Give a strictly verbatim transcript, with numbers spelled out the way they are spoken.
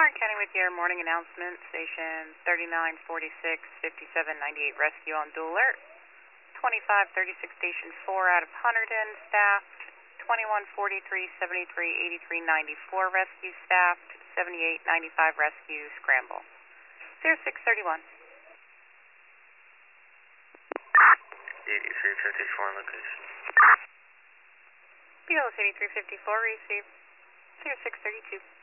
Warren County with your morning announcement, station thirty-nine forty-six, fifty-seven ninety-eight rescue on dual alert. twenty-five thirty-six station four out of Hunterdon, staffed. twenty-one forty-three, seventy-three, eighty-three ninety-four rescue staffed. seventy-eight ninety-five rescue scramble. zero six thirty-one. eighty-three fifty-four location. B L S eighty-three fifty-four, receive. zero six thirty-two.